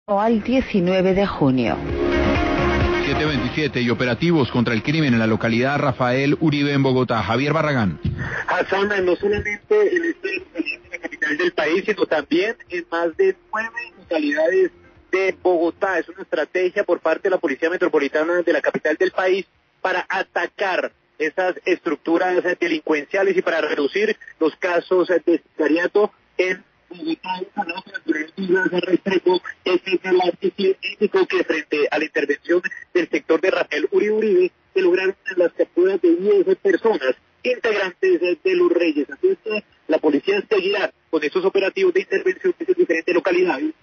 o al 19 de junio. 727 y operativos contra el crimen en la localidad Rafael Uribe en Bogotá. Javier Barragán. Hassan, no solamente en la capital del país, sino también en más de 9 localidades de Bogotá. Es una estrategia por parte de la Policía Metropolitana de la capital del país para atacar esas estructuras delincuenciales y para reducir los casos de sicariato en Bogotá. Este es el artículo que frente a la intervención del sector de Rafael Uribe se lograron las capturas de 10 personas integrantes de los Reyes. Así es que la policía seguirá con estos operativos de intervención en diferentes localidades